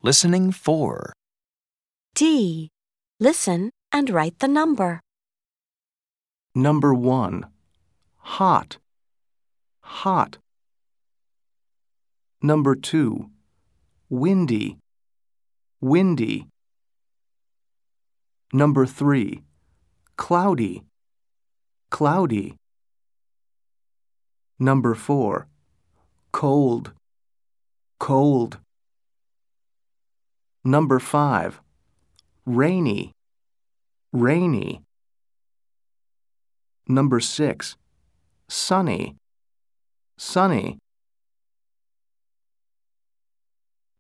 Listening 4. D. Listen and write the number. Number 1. Hot. Hot. Number 2. Windy. Windy. Number 3. Cloudy. Cloudy. Number 4. Cold. Cold. Number 5. Rainy. Rainy. Number 6. Sunny. Sunny.